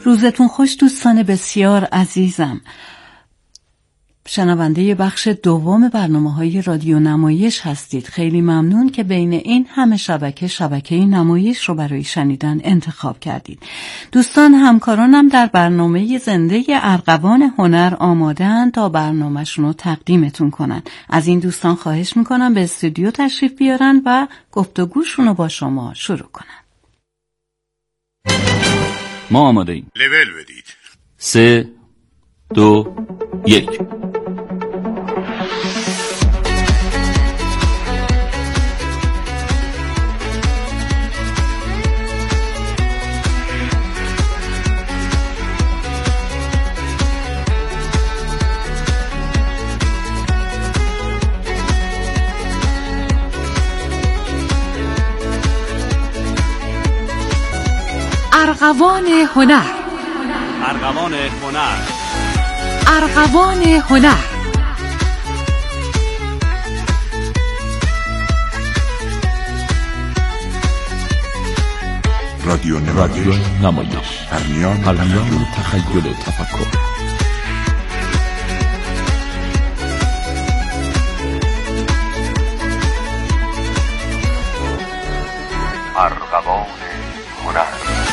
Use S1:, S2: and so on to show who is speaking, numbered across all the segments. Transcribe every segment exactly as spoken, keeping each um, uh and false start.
S1: روزتون خوش دوستان بسیار عزیزم. شنونده بخش دوم برنامه‌های رادیو نمایش هستید. خیلی ممنون که بین این همه شبکه شبکه نمایش رو برای شنیدن انتخاب کردید. دوستان همکارانم در برنامه زنده ارغوان هنر آماده‌اند تا برنامه‌شون رو تقدیمتون کنن. از این دوستان خواهش میکنم به استودیو تشریف بیارن و گفتگوشون رو با شما شروع کنن.
S2: ما آماده ایم.
S3: لول بدید.
S2: سه دو یک.
S4: ارغوان هنر.
S2: ارغوان هنر.
S4: ارغوان هنر.
S3: رادیو
S2: رادیو نمایش.
S3: پرمیان
S2: پرمیان تخیل تفکر.
S3: ارغوان هنر.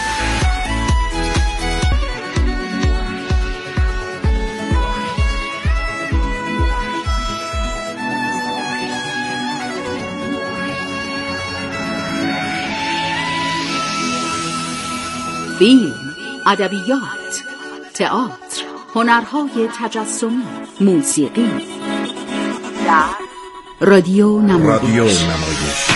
S4: فیلم، ادبیات، تئاتر، هنرهای تجسمی، موسیقی. در رادیو نمایش.
S3: رادیو نمایش.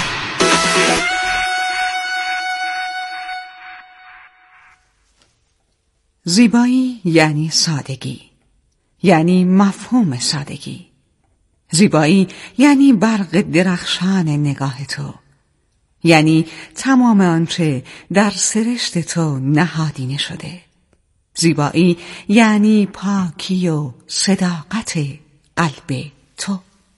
S5: زیبایی یعنی سادگی، یعنی مفهوم سادگی. زیبایی یعنی برق درخشان نگاه تو، یعنی تمام آنچه در سرشت تو نهادینه شده. زیبایی یعنی پاکی و صداقت قلب تو.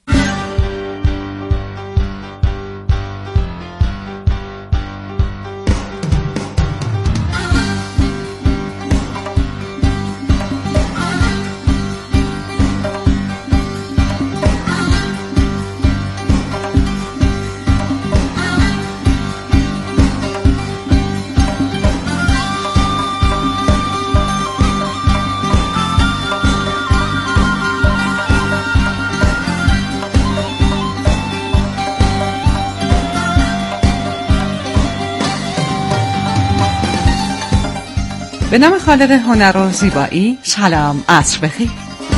S5: به نام خالق هنر و زیبایی. سلام، عصر بخیر.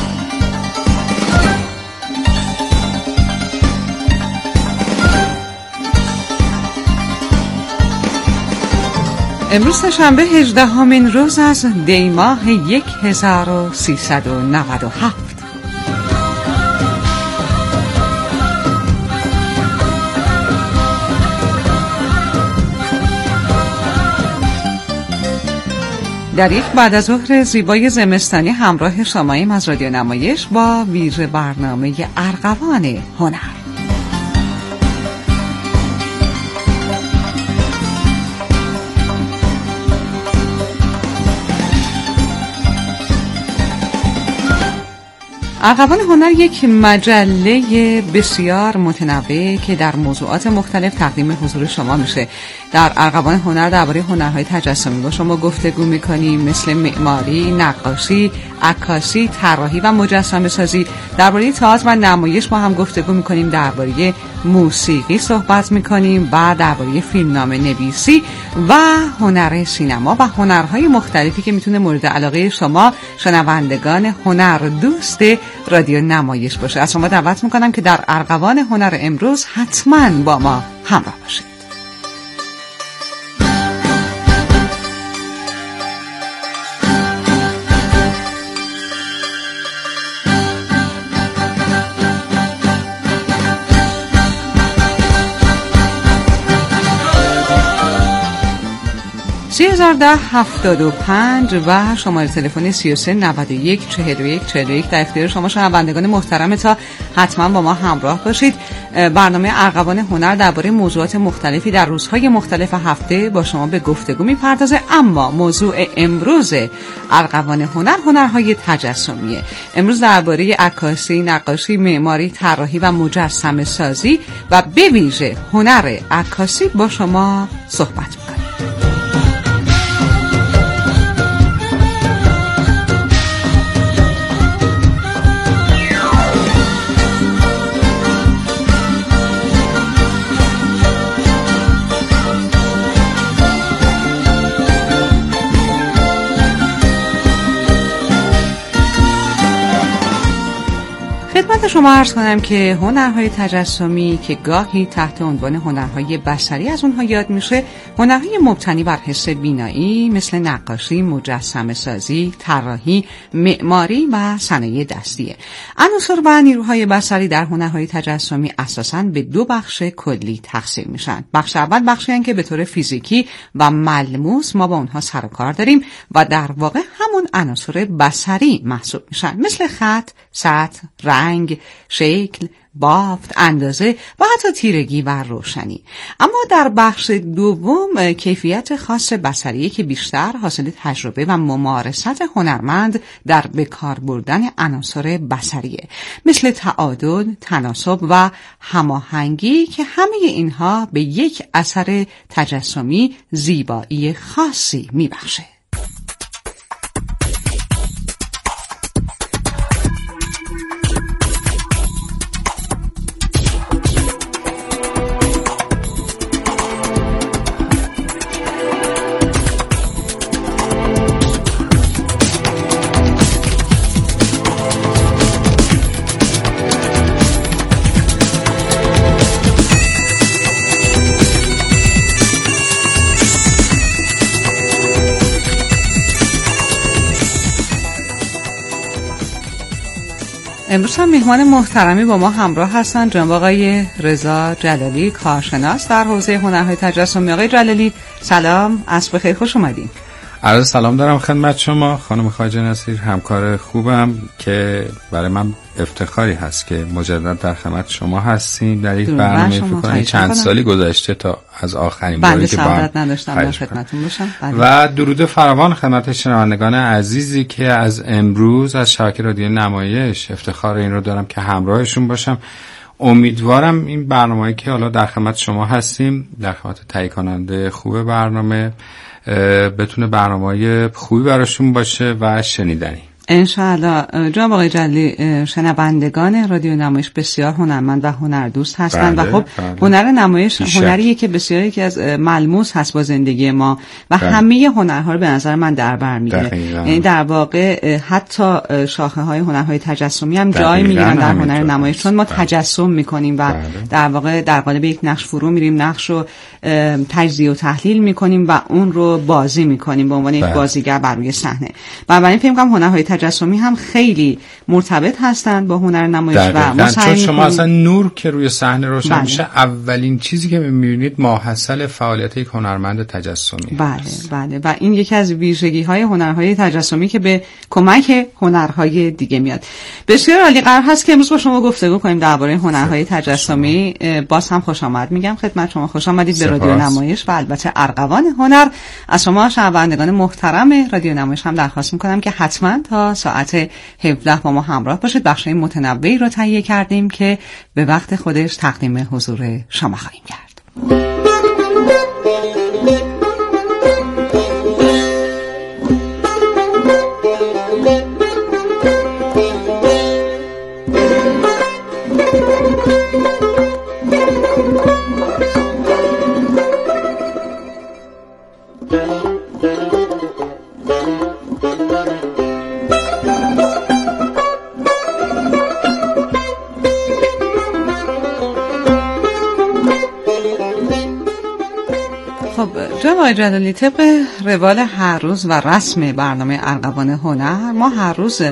S5: امروز شنبه هجدهمین روز از دی ماه یک هزار و سیصد و نود و هفت. در یک بعد از ظهر زیبای زمستانی همراه شماییم از رادیو نمایش با ویژه برنامه ارغوان هنر. ارغوان هنر یک مجله بسیار متنوع که در موضوعات مختلف تقدیم حضور شما میشه. در ارغوان هنر درباره هنرهای تجسمی با شما گفتگو میکنیم، مثل معماری، نقاشی، عکاسی، طراحی و مجسمه سازی. درباره تئاتر و نمایش با هم گفتگو میکنیم، درباره موسیقی صحبت میکنیم و درباره فیلمنامه نویسی و هنر سینما و هنرهای مختلفی که میتونه مورد علاقه شما شنوندگان هنر دوست رادیو نمایش باشه. از شما دعوت میکنم که در ارغوان هنر امروز حتما با ما همراه باشید. سی هزار چهارده هفتاد و پنج و شماره تلفن سی و سه نود و یک چهل و یک چهل و یک در اختیار شما شنوندگان محترم تا حتما با ما همراه باشید. برنامه ارغوان هنر درباره موضوعات مختلفی در روزهای مختلف هفته با شما به گفتگو میپردازه، اما موضوع امروز ارغوان هنر هنرهای تجسمیه. امروز درباره عکاسی، نقاشی، معماری، طراحی و مجسمه سازی و به ویژه هنر عکاسی با شما صحبت می‌کنیم. خدمت شما عرض کنم که هنرهای تجسمی که گاهی تحت عنوان هنرهای بصری از اونها یاد میشه، هنرهای مبتنی بر حس بینایی مثل نقاشی، مجسمه سازی، طراحی، معماری و صنایع دستیه. عناصر و نیروهای بصری در هنرهای تجسمی اساساً به دو بخش کلی تقسیم میشن. بخش اول بخشی هستند که به طور فیزیکی و ملموس ما با اونها سر و کار داریم و در واقع همون عناصر بصری محسوب میشن، مثل خط، سطح، رنگ، شکل، بافت، اندازه و حتی تیرگی و روشنی. اما در بخش دوم کیفیت خاص بصری که بیشتر حاصل تجربه و ممارست هنرمند در بکار بردن عناصر بصریه، مثل تعادل، تناسب و هماهنگی که همه اینها به یک اثر تجسمی زیبایی خاصی میبخشه. امروز هم مهمان محترمی با ما همراه هستن، جناب آقای رضا جلالی، کارشناس در حوزه هنرهای تجسمی. آقای جلالی سلام، عصر بخیر، خوش اومدین.
S6: عرض سلام دارم خدمت شما خانم خواجه نصیر، همکار خوبم که برای من افتخاری هست که مجدد در خدمت شما هستیم در یک برنامه. فکر کنم چند سالی گذشته تا از آخرین باری که با هم
S5: نداشتم در خدمتتون باشم.
S6: و درود فراوان خدمت شنوندگان عزیزی که از امروز از شبکه رادیو نمایش افتخار این رو دارم که همراهشون باشم. امیدوارم این برنامه‌ای که حالا در خدمت شما هستیم، در خدمت تهیه کننده خوب برنامه، بتونه برنامه‌ای خوبی براشون باشه و شنیدنی.
S5: انشاءالله. جناب آقای جلالی، شنوندگان رادیو نمایش بسیار هنرمند و هنردوست هستند. بله، و خب بله. هنر نمایش هنریه که بسیاری که از ملموس هست با زندگی ما و بله. همه هنرها رو به نظر من در بر میگیره. یعنی در واقع حتی شاخه های هنرهای تجسمی هم جای میگیرن در هنر نمایش، چون ما تجسم میکنیم و بله. در واقع در قالب یک نقش فرو میریم، نقش رو تجزیه و تحلیل میکنیم و اون رو بازی میکنیم به عنوان یک بازیگر بر روی صحنه. بنابراین فکر می‌کنم هنرهای تجسمی هم خیلی مرتبط هستند با هنر نمایش و ما
S6: چون شما اصلا نور که روی صحنه روشن بله. میشه، اولین چیزی که می‌بینید ماحصل فعالیت یک هنرمند تجسمی
S5: بله
S6: هست.
S5: بله و این یکی از ویژگی‌های هنرهای تجسمی که به کمک هنرهای دیگه میاد. بسیار عالی. قرار هست که امروز با شما گفتگو کنیم درباره هنرهای تجسمی. باز هم خوش آمد میگم خدمت شما، خوش آمدید به رادیو نمایش و البته ارغوان هنر. از شما شنوندگان محترم رادیو نمایش هم درخواست می‌کنم که حتما تا ساعت هفده با ما همراه باشید. بخش متنوعی رو تهیه کردیم که به وقت خودش تقدیم حضور شما خواهیم کرد. جناب آقای جلالی، طبق روال هر روز و رسم برنامه ارغوان هنر، ما هر روز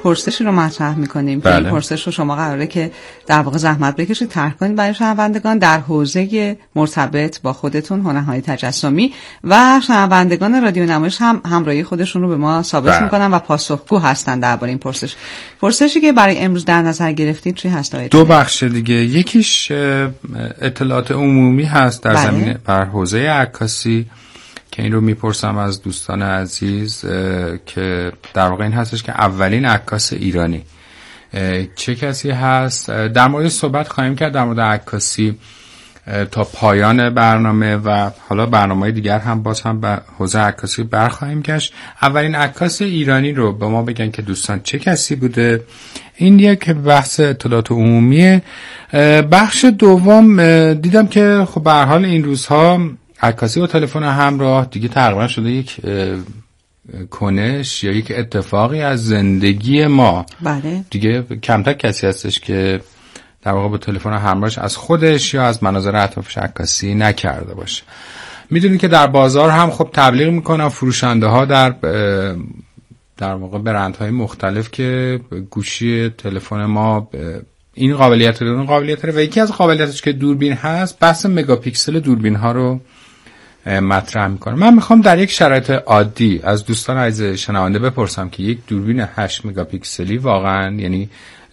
S5: پرسشی رو مطرح میکنیم
S6: بله.
S5: که این پرسش رو شما قراره که در واقع زحمت بکشید طرح کنید برای شنوندگان در حوزه مرتبط با خودتون، هنرهای تجسمی، و شنوندگان رادیو نمایش هم همراهی خودشون رو به ما ثابت بله. میکنن و پاسخگو هستن درباره این پرسش. پرسشی که برای امروز در نظر گرفتید چی هست؟
S6: دو بخش دیگه، یکیش اطلاعات عمومی هست در بله. زمینه بر حوزه عکاسی که این رو میپرسم از دوستان عزیز که در واقع این هستش که اولین عکاس ایرانی چه کسی هست. در مورد صحبت خواهیم کرد در مورد عکاسی تا پایان برنامه و حالا برنامه دیگر هم باز هم به حوزه عکاسی برخواهیم گشت. اولین عکاس ایرانی رو به ما بگن که دوستان چه کسی بوده. این یک بحث اطلاعات عمومیه. بخش دوم دیدم که خب به هر حال این روزها عکاسی با تلفن همراه دیگه تقریبا شده یک کنش یا یک اتفاقی از زندگی ما.
S5: بله.
S6: دیگه کمتر کسی هستش که در واقع با تلفن همراهش از خودش یا از مناظر اطرافش عکاسی نکرده باشه. میدونید که در بازار هم خب تبلیغ میکنن فروشنده ها در در واقع برندهای مختلف که گوشی تلفن ما این قابلیت رو اون قابلیت رو و یکی از قابلیتش که دوربین هست، بحث مگاپیکسل دوربین ها رو مطرح میکنه. من میخوام در یک شرایط عادی از دوستان عزیز شنونده بپرسم که یک دوربین هشت مگاپیکسلی واقعا، یعنی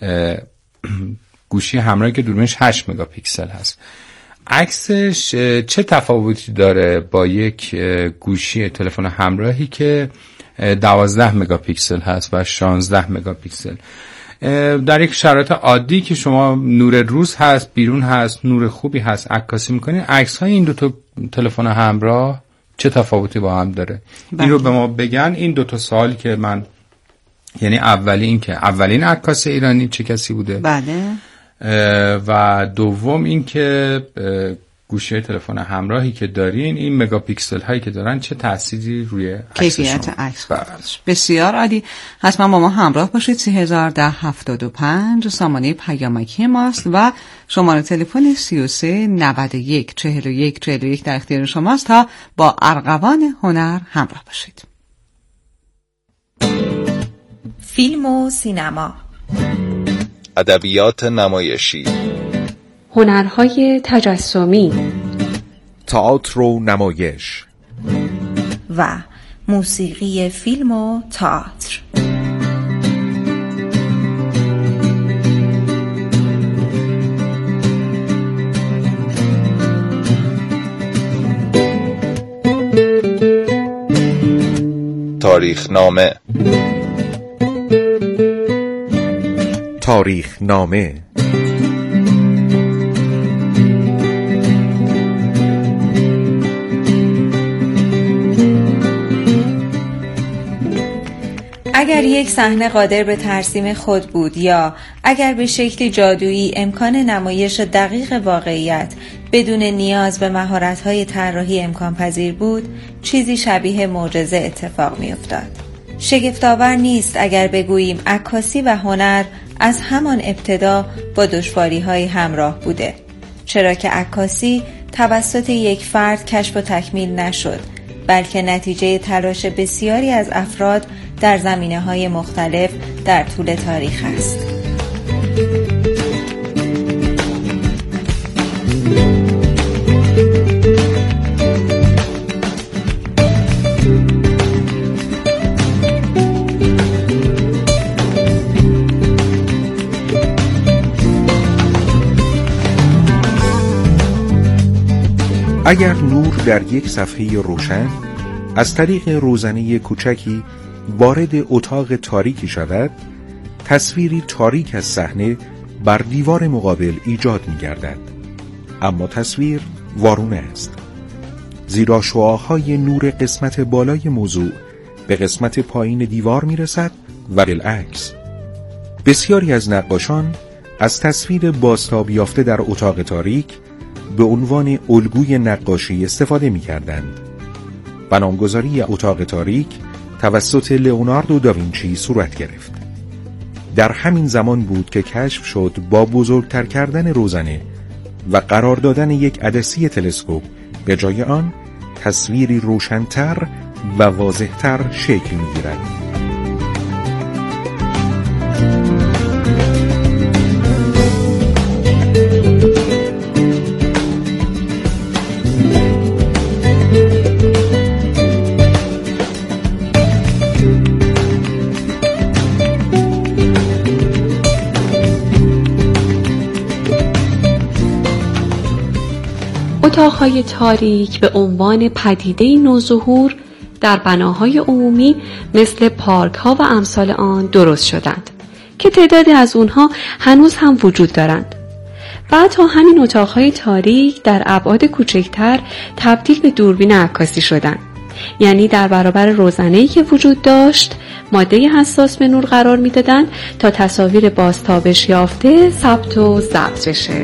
S6: گوشی همراهی که دوربینش هشت مگاپیکسل هست، عکسش چه تفاوتی داره با یک گوشی تلفن همراهی که دوازده مگاپیکسل هست و شانزده مگاپیکسل؟ در یک شرایط عادی که شما نور روز هست، بیرون هست، نور خوبی هست، عکاسی میکنین، عکس های این دو تا تلفن همراه چه تفاوتی با هم داره؟ بله. این رو به ما بگن. این دو تا سوالی که من، یعنی اولی این که اولین عکاس ایرانی چه کسی بوده،
S5: بله،
S6: و دوم این که گوشی تلفن همراهی که دارین این مگاپیکسل هایی که دارن چه تأثیری روی
S5: کیفیت عکس. بسیار عالی. حتما با ما همراه باشید. سه هزار ده هفتاد و پنج سامانه پیامکی ماست و شماره تلفن سی و سه نود و یک چهل و یک چهل و یک در اختیار شماست تا با ارغوان هنر همراه باشید.
S7: فیلم و سینما،
S3: ادبیات نمایشی،
S8: هنرهای تجسمی،
S3: تئاتر و نمایش
S7: و موسیقی فیلم و تئاتر.
S3: تاریخنامه تاریخنامه
S7: اگر یک صحنه قادر به ترسیم خود بود یا اگر به شکلی جادویی امکان نمایش دقیق واقعیت بدون نیاز به مهارت‌های طراحی امکان پذیر بود، چیزی شبیه معجزه اتفاق می‌افتاد. شگفت‌آور نیست اگر بگوییم عکاسی و هنر از همان ابتدا با دشواری‌های همراه بوده، چرا که عکاسی توسط یک فرد کشف و تکمیل نشد، بلکه نتیجه تلاش بسیاری از افراد در زمینه‌های مختلف در طول تاریخ است.
S3: اگر نور در یک صفحه روشن از طریق روزنه کوچکی وارد اتاق تاریکی شود، تصویری تاریک از صحنه بر دیوار مقابل ایجاد می‌گردد. اما تصویر وارونه است، زیرا شعاع‌های نور قسمت بالای موضوع به قسمت پایین دیوار می‌رسد و بالعکس. بسیاری از نقاشان از تصویر بازتاب یافته در اتاق تاریک به عنوان الگوی نقاشی استفاده می‌کردند. بنامگذاری اتاق تاریک توسط لئوناردو داوینچی صورت گرفت. در همین زمان بود که کشف شد با بزرگتر کردن روزنه و قرار دادن یک عدسی تلسکوپ به جای آن تصویری روشن‌تر و واضح‌تر شکل می‌گیرد.
S8: اتاقهای تاریک به عنوان پدیده نوظهور در بناهای عمومی مثل پارک ها و امثال آن درست شدند که تعدادی از اونها هنوز هم وجود دارند. بعد تا همین اتاقهای تاریک در ابعاد کوچکتر تبدیل به دوربین عکاسی شدند. یعنی در برابر روزنه‌ای که وجود داشت ماده حساس به نور قرار می‌دادند تا تصاویر بازتابش یافته ثبت و ضبط بشه.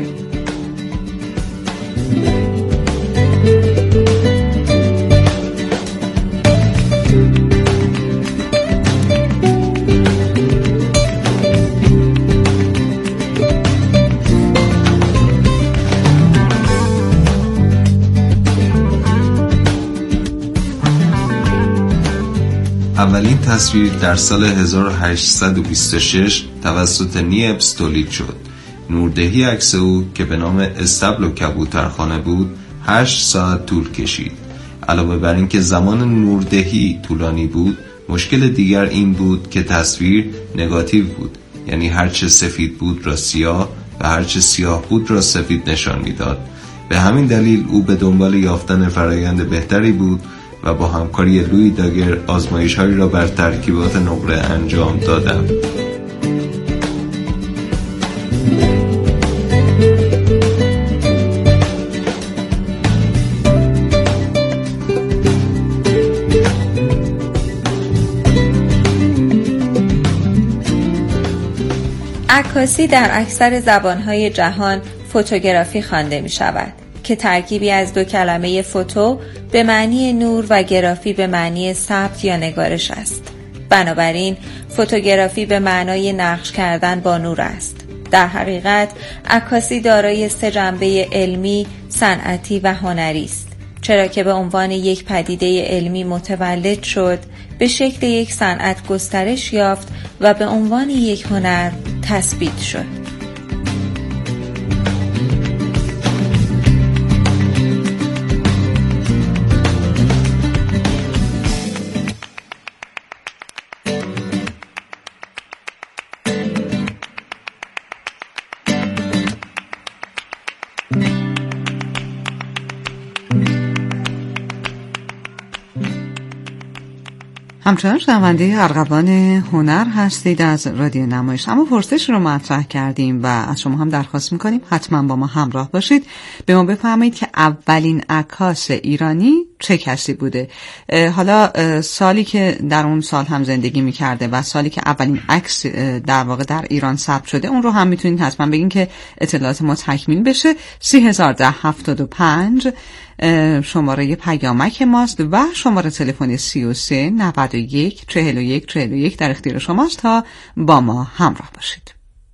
S9: اولین تصویر در سال هزار و هشتصد و بیست و شش توسط نیپس تولید شد. نوردهی عکس او که به نام استبل و کبوترخانه بود هشت ساعت طول کشید. علاوه بر این که زمان نوردهی طولانی بود، مشکل دیگر این بود که تصویر نگاتیو بود، یعنی هرچه سفید بود را سیاه و هرچه سیاه بود را سفید نشان میداد. به همین دلیل او به دنبال یافتن فرایند بهتری بود و با همکاری لویی داگر آزمایش‌هایی را بر ترکیبات نقره انجام دادند.
S7: عکاسی در اکثر زبان‌های جهان فوتوگرافی خوانده می‌شود که ترکیبی از دو کلمه فوتو به معنی نور و گرافی به معنی ثبت یا نگارش است. بنابراین فوتوگرافی به معنای نقش کردن با نور است. در حقیقت عکاسی دارای سه جنبه علمی، صنعتی و هنری است، چرا که به عنوان یک پدیده علمی متولد شد، به شکل یک صنعت گسترش یافت و به عنوان یک هنر تثبیت شد.
S5: همچنان شنونده ارغوان هنر هستید از رادیو نمایش. اما پرسش رو مطرح کردیم و از شما هم درخواست میکنیم حتما با ما همراه باشید، به ما بفرمایید که اولین عکاس ایرانی چه کسی بوده. حالا سالی که در اون سال هم زندگی میکرده و سالی که اولین عکس در واقع در ایران ثبت شده اون رو هم میتونید حتما بگین که اطلاعات ما تکمیل بشه. سی هزار ده هفتاد و پنج شماره پیامک ماست و شماره تلفن سی و سه نود و یک چهل و یک چهل و یک در اختیار شماست تا با ما همراه باشید.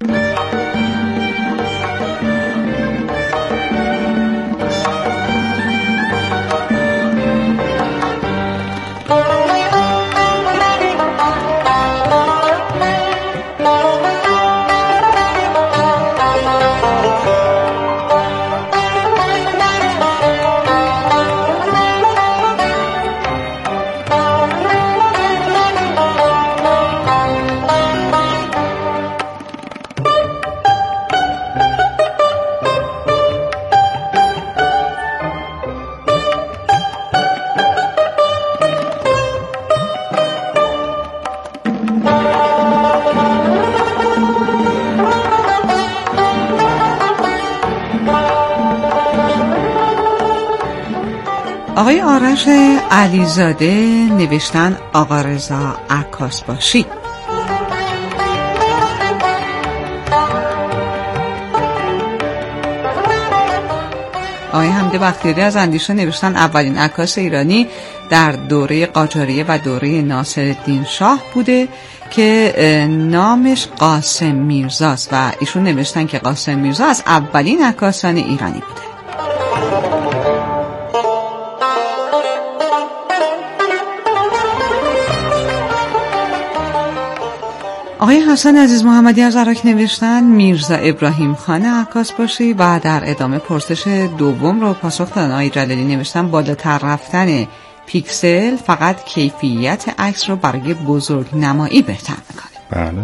S5: آقای آرش علیزاده نوشتن آقا رضا عکاس باشی. آقای حمید بختیاری از اندیشه نوشتن اولین عکاس ایرانی در دوره قاجاریه و دوره ناصرالدین شاه بوده که نامش قاسم میرزاست و ایشون نوشتن که قاسم میرزا از اولین عکاسان ایرانی بوده. آقای حسن عزیز محمدی از عراق نوشتن میرزا ابراهیم خان عکاس باشی و در ادامه پرسش دوم رو پاسخ دادن. آقای جلالی نوشتن بالاتر رفتن پیکسل فقط کیفیت عکس رو برای بزرگ نمایی بهتر میکنه.
S3: بله.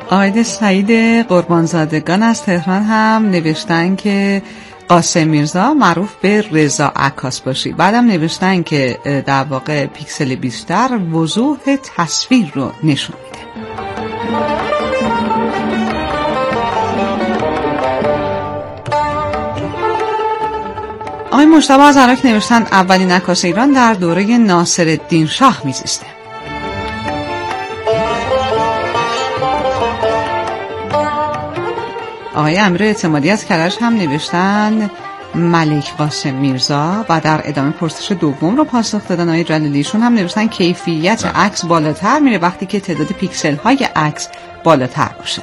S5: آقای سعید قربانزادگان از تهران هم نوشتن که قاسم میرزا معروف به رضا عکاس باشی. بعدم نوشتن که در واقع پیکسل بیشتر وضوح تصویر رو نشون میده. آقای مجتبی از عراق نوشتن اولین عکاس ایران در دوره ناصرالدین شاه میزیسته. آقای امیر اعتمادی از کرج هم نوشتن ملک قاسم میرزا و در ادامه پرسش دوم رو پاسخ دادن. آقای جلالیشون هم نوشتن کیفیت عکس بالاتر میره وقتی که تعداد پیکسل های عکس بالاتر باشه.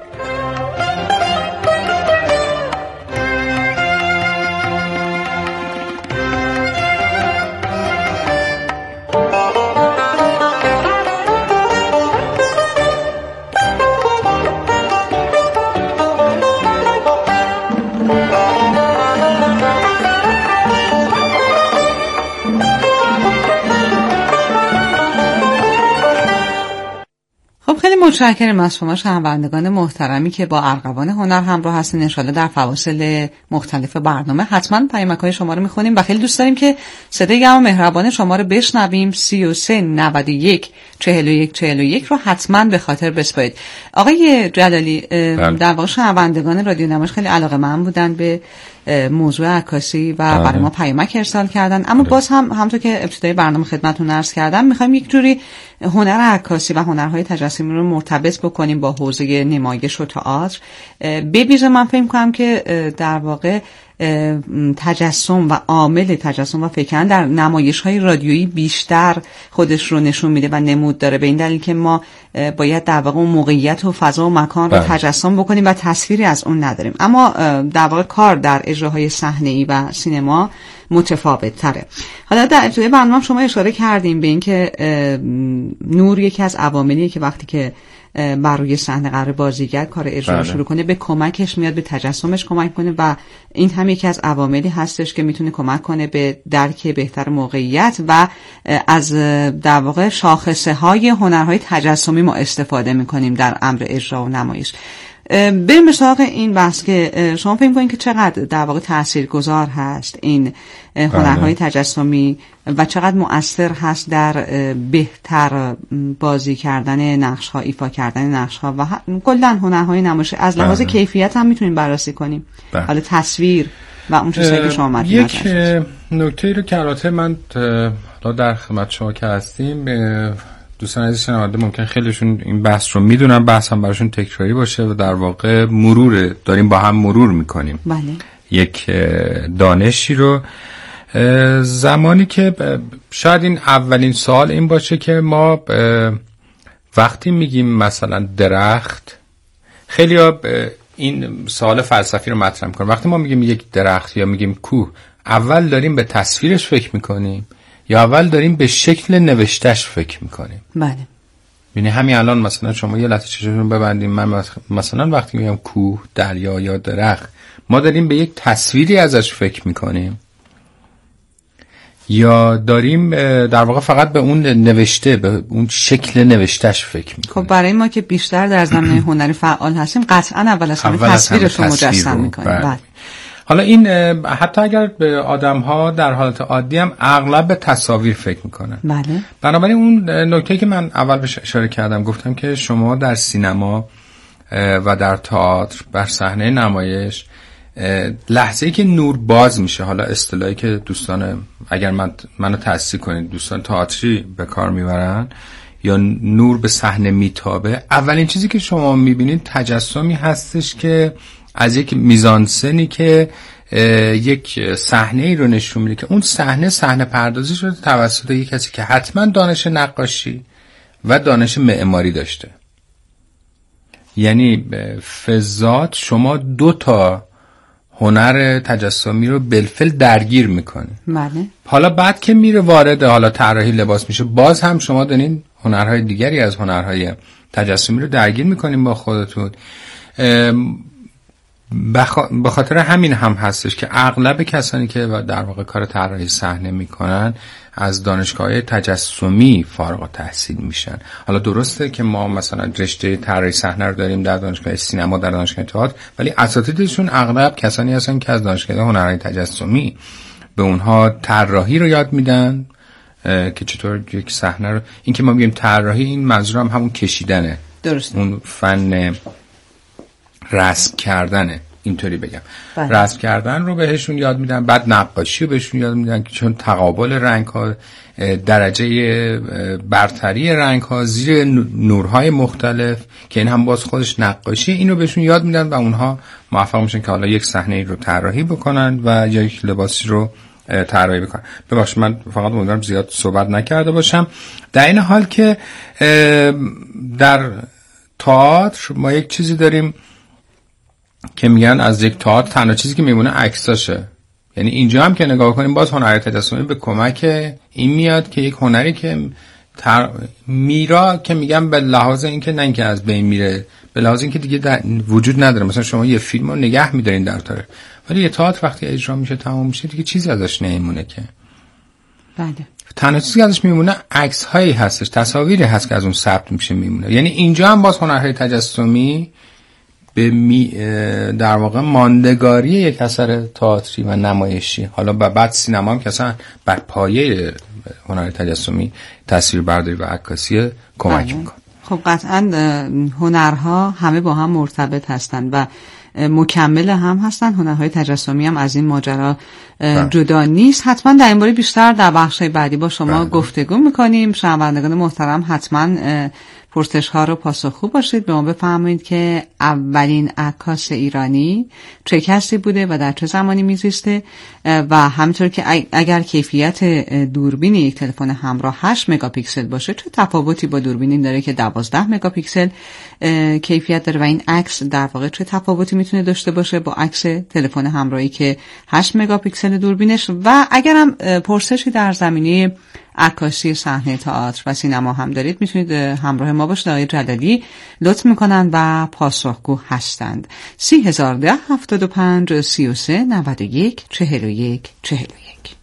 S5: متشکرم از شما شنوندگان محترمی که با ارغوان هنر همراه هستین. ان شاءالله در فواصل مختلف برنامه حتما پیامک‌های شما رو می‌خونیم و خیلی دوست داریم که صدای گرم و مهربان شما رو بشنویم. سی و سه نود و یک چهل و یک چهل و یک رو حتما به خاطر بسپارید. آقای جلالی، در واقع شنوندگان رادیو نمایش خیلی علاقه‌مند بودن به موضوع عکاسی و برای ما پیامک ارسال کردن، اما باز هم همونطور که ابتدای برنامه خدمتتون عرض کردم می‌خوایم یک جوری هنر عکاسی و هنرهای تجسمی رو مرتبط بکنیم با حوزه نمایش و تئاتر. ببیشه من فکر می‌کنم که در واقع تجسم و عامل تجسم و فکران در نمایش‌های رادیویی بیشتر خودش رو نشون میده و نمود داره، به این دلیل که ما باید در واقع اون موقعیت و فضا و مکان رو تجسم بکنیم و تصویری از اون نداریم. اما در واقع کار در اجراهای صحنه‌ای و سینما متفاوت تره. حالا در ابتدای برنامه شما اشاره کردیم به این که نور یکی از عواملیه که وقتی که بر روی صحنه قرار بازیگر کار اجرا شروع کنه به کمکش میاد، به تجسمش کمک کنه و این هم یکی از عواملی هستش که میتونه کمک کنه به درک بهتر موقعیت و از در واقع شاخصه های هنرهای تجسمی ما استفاده میکنیم در امر اجرا و نمایش. بریم به سراغ این بحث که شما فکر می‌کنید که چقدر در واقع تاثیرگذار هست این هنرهای تجسمی و چقدر مؤثر هست در بهتر بازی کردن نقش‌ها، ایفا کردن نقش‌ها و کلاً هنرهای نمایشی از لحاظ کیفیت هم میتونیم بررسی کنیم. حالا تصویر و اون چیزایی که شما مد
S6: یک نکته رو که البته من در خدمت شما که هستیم دوستان عزیز شنونده ممکن خیلیشون این بحث رو میدونن، بحث هم براشون تکراری باشه و در واقع مرور داریم با هم مرور میکنیم.
S5: بله.
S6: یک دانشی رو زمانی که شاید این اولین سوال این باشه که ما وقتی میگیم مثلا درخت، خیلی ها این سوال فلسفی رو مطرح میکنن. وقتی ما میگیم یک درخت یا میگیم کوه، اول داریم به تصویرش فکر میکنیم یا اول داریم به شکل نوشتش فکر میکنیم؟
S5: بله.
S6: یعنی همین الان مثلا شما یه لحظه چشمتون رو ببندیم، من مثلا وقتی میگم کوه، دریا یا درخت، ما داریم به یک تصویری ازش فکر میکنیم یا داریم در واقع فقط به اون نوشته، به اون شکل نوشتش فکر میکنیم؟
S5: خب برای ما که بیشتر در زمینه هنری فعال هستیم قطعا اول از همه تصویرش رو مجسم میکنیم. بله.
S6: حالا این حتی اگر به آدم‌ها در حالت عادی هم اغلب به تصاویر فکر میکنن.
S5: بله.
S6: بنابراین اون نکته که من اول بهش اشاره کردم، گفتم که شما در سینما و در تئاتر بر صحنه نمایش لحظه‌ای که نور باز میشه، حالا اصطلاحی که دوستان اگر من منو تصحیح کنید دوستان تئاتری به کار میبرن، یا نور به صحنه میتابه، اولین چیزی که شما میبینید تجسمی هستش که از یک میزانسنی که یک صحنه ای رو نشون میده که اون صحنه صحنه پردازی شده توسط یک کسی که حتما دانش نقاشی و دانش معماری داشته. یعنی فضات شما دو تا هنر تجسمی رو بالفعل درگیر میکنه.
S5: بله.
S6: حالا بعد که میره وارد حالا طراحی لباس میشه، باز هم شما دارین هنرهای دیگری از هنرهای تجسمی رو درگیر میکنین با خودتون. بخ... به خاطر همین هم هستش که اغلب کسانی که در واقع کار طراحی صحنه میکنن از دانشگاه تجسمی فارغ التحصیل میشن. حالا درسته که ما مثلا رشته طراحی صحنه رو داریم در دانشگاه سینما، در دانشگاه تئاتر، ولی اساتیدشون اغلب کسانی هستن که از دانشگاه هنرهای تجسمی به اونها طراحی رو یاد میدن که چطور یک صحنه رو، این که ما میگیم طراحی، این منظورم همون کشیدنه،
S5: درسته،
S6: اون فن رسم کردنه، اینطوری بگم.
S5: بله.
S6: رسم کردن رو بهشون یاد میدن، بعد نقاشی رو بهشون یاد میدن که چون تقابل رنگ ها، درجه برتری رنگ ها زیر نورهای مختلف که این هم باز خودش نقاشی، اینو بهشون یاد میدن و اونها موفق میشن که حالا یک صحنه رو طراحی بکنن و یا یک لباسی رو طراحی بکنن. ببخشید من فقط امیدوارم زیاد صحبت نکرده باشم. در این حال که در تئاتر ما یک چیزی داریم که میگن از یک تئاتر تنها چیزی که میمونه عکساشه. یعنی اینجا هم که نگاه کنیم باز هنر تجسمی به کمک این میاد که یک هنری که تر... میرا که میگم به لحاظ اینکه نه اینکه از بین میره، به لحاظ اینکه دیگه در... وجود نداره. مثلا شما یه فیلم رو نگه میدارین در تاریخ، ولی یه تئاتر وقتی اجرا میشه تمام میشه دیگه چیزی ازش نمیمونه که.
S5: بله.
S6: تنها چیزی ازش میمونه عکس هایی هستش، تصاویری هست که از اون ثبت میشه میمونه. یعنی اینجا هم باز هنرهای تجسمی به می در واقع ماندگاری یک اثر تئاتری و نمایشی، حالا بعد سینما هم که اصلا بر پایه هنر تجسمی تصویربرداری و عکاسی کمک میکنه.
S5: خب قطعا هنرها همه با هم مرتبط هستند و مکمل هم هستن. هنرهای تجسمی هم از این ماجرا جدا نیست. حتما در این باره بیشتر در بخش‌های بعدی با شما بله. گفتگو میکنیم. شنوندگان محترم حتما پرسش ها رو پاسخگو باشید. به ما بفرمایید که اولین عکاس ایرانی چه کسی بوده و در چه زمانی میزیسته و همینطور که اگر کیفیت دوربین یک تلفن همراه هشت مگاپیکسل باشه چه تفاوتی با دوربینی داره که دوازده مگاپیکسل کیفیت داره و این عکس در واقع چه تفاوتی میتونه داشته باشه با عکس تلفن همراهی که هشت مگاپیکسل دوربینش. و اگرم پرسشی در زمینه عکاسی صحنه تئاتر و سینما هم دارید میتونید همراه ما باشید. آقای جلالی لطف میکنن و پاسخگو هستند. سی هزار ده هفتاد و پنج سی و سه نود و یک چهل و یک چهل و یک.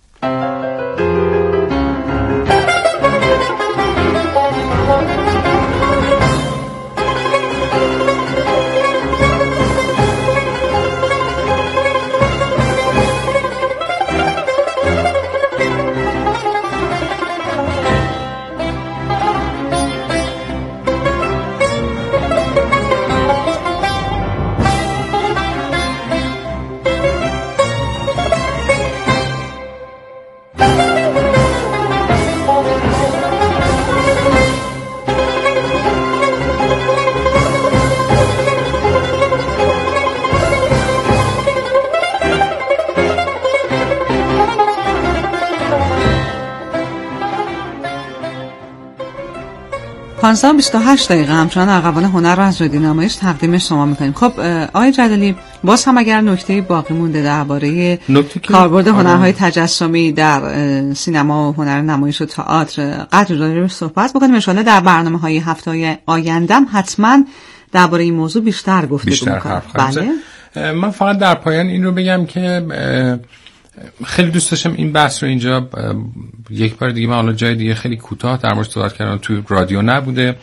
S5: پانزده و بیست و هشت دقیقه همچنان ارغوان هنر رو از رادیو نمایش تقدیم شما میکنیم. خب آقای جلالی باز هم اگر نکته باقی مونده درباره کاربرد هنرهای تجسمی در سینما و هنر نمایش و تئاتر قدر داریم صحبت بکنیم. ان شاءالله در برنامه‌های هفته آینده حتما درباره این موضوع بیشتر گفتگو می‌کنیم.
S6: بله. من فقط در پایان این رو بگم که خیلی دوست داشتم این بحث رو اینجا یک بار دیگه، من حالا جای دیگه خیلی کوتاه در موردش صحبت کردم، تو رادیو نبوده،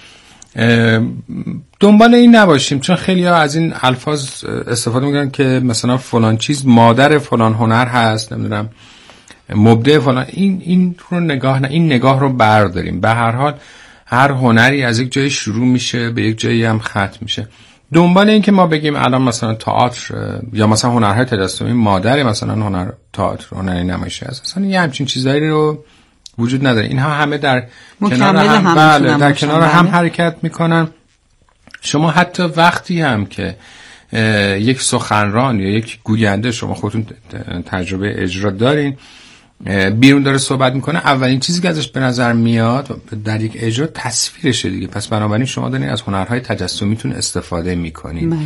S6: دنبال این نباشیم، چون خیلی ها از این الفاظ استفاده میکنن که مثلا فلان چیز مادر فلان هنر هست، نمیدونم مبدع فلان. این این رو نگاه نه، این نگاه رو برداریم. به هر حال هر هنری از یک جای شروع میشه به یک جایی هم ختم میشه. دنبال این که ما بگیم الان مثلا تئاتر یا مثلا هنرهای تجسمی مادر مثلا هنر تئاتر، هنر نمایشی هست، اصلا یه همچین چیزایی رو وجود نداره. اینها همه در کنار هم, هم بله در کنار هم حرکت میکنن. شما حتی وقتی هم که یک سخنران یا یک گوینده، شما خودتون تجربه اجرا دارین، بیرون داره صحبت میکنه، اولین چیزی که ازش به نظر میاد در یک اجرا تصویرشه دیگه. پس بنابراین شما دارین از هنرهای تجسمیتون استفاده میکنین.